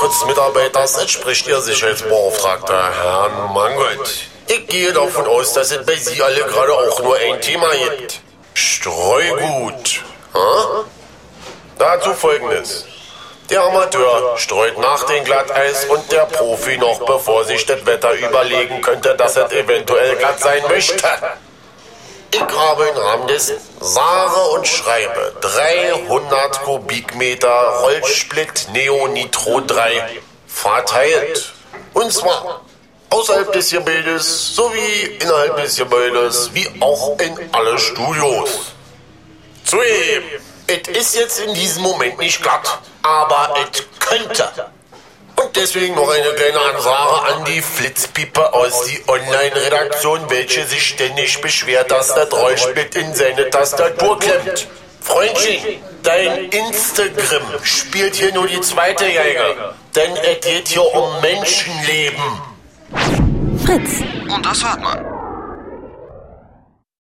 Fritz-Mitarbeiters entspricht Ihr Sicherheitsbeauftragter, Herr Mangold. Ich gehe davon aus, dass es bei Sie alle gerade auch nur ein Thema gibt. Streugut. Dazu Folgendes. Der Amateur streut nach dem Glatteis und der Profi noch, bevor sich das Wetter überlegen könnte, dass es eventuell glatt sein möchte. Ich habe im Rahmen des sage und schreibe 300 Kubikmeter Rollsplit Neo-Nitro 3 verteilt. Und zwar außerhalb des Gebildes sowie innerhalb des Gebäudes, wie auch in alle Studios. Zugegeben, es ist jetzt in diesem Moment nicht glatt, aber es könnte. Und deswegen noch eine kleine Ansage an die Flitzpiepe aus die Online-Redaktion, welche sich ständig beschwert, dass das Rollsplit in seine Tastatur klemmt. Freundchen, dein Instagram spielt hier nur die zweite Geige, denn es geht hier um Menschenleben. Fritz. Und das hört man.